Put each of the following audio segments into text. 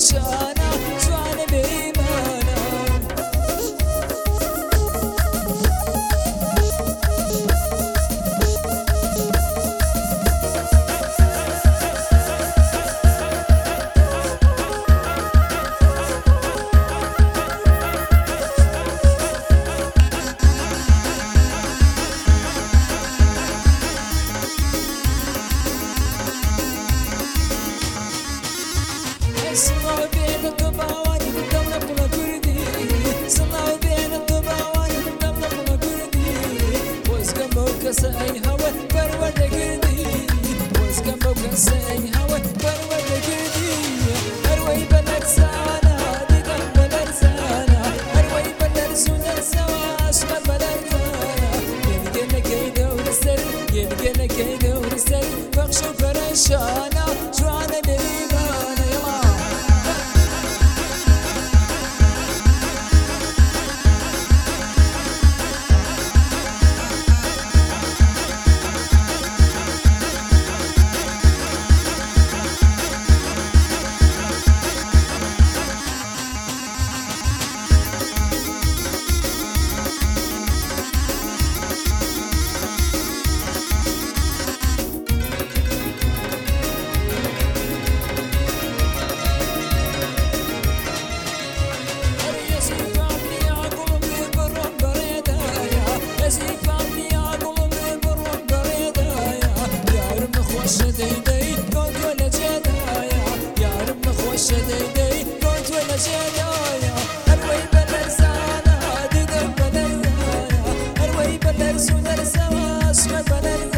پرشانا جوان بیمانا صلاة بين الطباواني قدام نقلة كردي صلاة بين الطباواني قدام نقلة كردي واسقم وكساي هوا برود كردي واسقم وكساي هوا برود كردي أروي بلد زانا ديدم بلد زانا أروي بلد زونا سوا أشمل بلد زانا يلقينا كيدا ورسل يلقينا كيدا ورسل بخشو فرشانا جوانا بيبانا يلا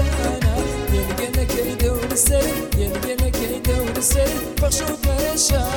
يلقينا كيدا ونسل بخشو فرشان